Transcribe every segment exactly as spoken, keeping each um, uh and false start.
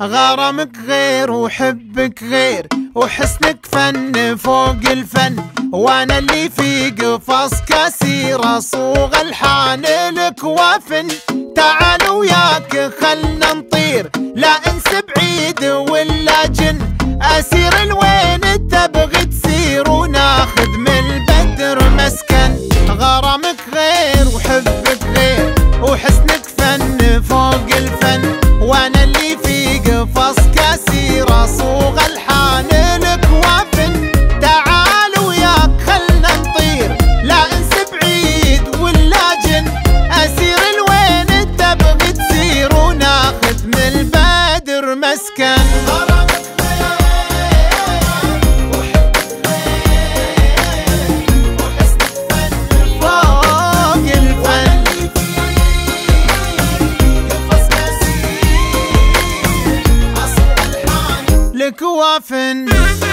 غرامك غير وحبك غير وحسنك فن فوق الفن، وانا اللي في قفص كسير اصوغ الحان لك وافن. تعال وياك خلنا نطير لا انس بعيد ولا جن، اسير الوين تبغي تسير وناخذ من البدر مسكن. غرامك غير وحبك غير وحسنك فن فوق الفن، وانا اللي في قفص كسير اصوغ الحان لك وافن. تعال وياك خلنا نطير لا انس بعيد ولا جن، اسير الوين تبغي تسير وناخذ من البدر مسكن. لك وافن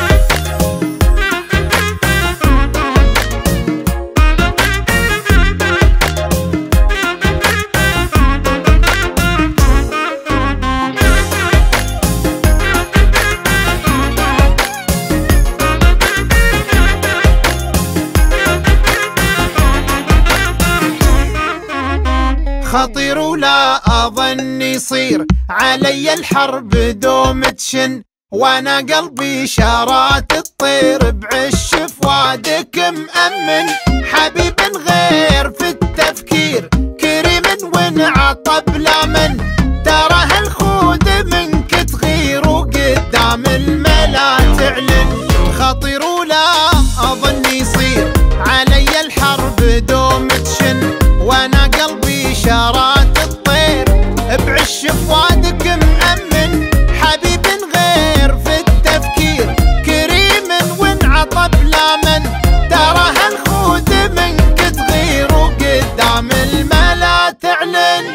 خطير ولا اظن يصير علي الحرب دوم تشن، وانا قلبي شارات الطير بعش فؤادك مأمن. حبيب غير في التفكير كريم وانعطى بلا من، ترى هالخود منك تغير وقدام الملا تعلن. خطير ولا اظن يصير علي الحرب دوم تشن، وانا قلبي شارات الطير بعش فؤادك مأمن. حبيب غير في التفكير كريم وانعطى بلا من، ترى هالخود منك تغير وقدام الملا تعلن.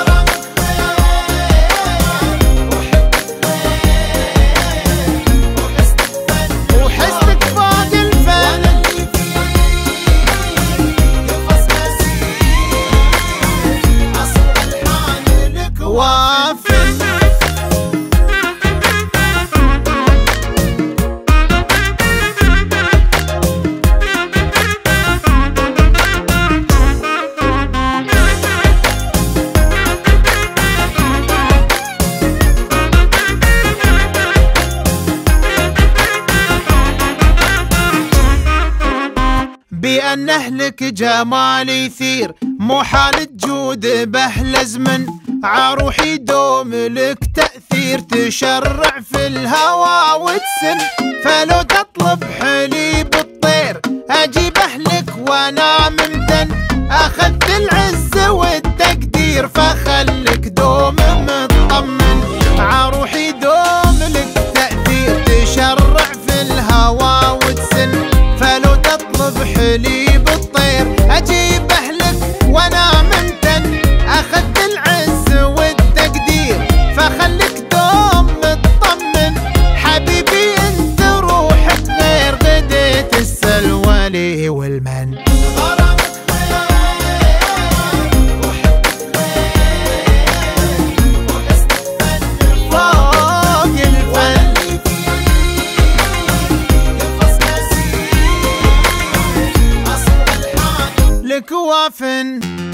وحسنك فوق الفن وافن. بأن أهلك جمال يثير محال تجود به لزمن، عروحي دوم لك تأثير تشرع في الهوى وتسن. فلو تطلب حليب الطير أجيب أهلك وأنا ممتن، أخذت العز والتقدير فخلك دوم مطمن. عروحي دوم لك تأثير تشرع في الهوى وتسن، فلو تطلب حليب الطير أجيب أهلك وأنا ممتن، أخذت العز والتقدير فخلك دوم مطمن. حبيبي انت روحك غير غديت السلوى لي والمن. لك وافن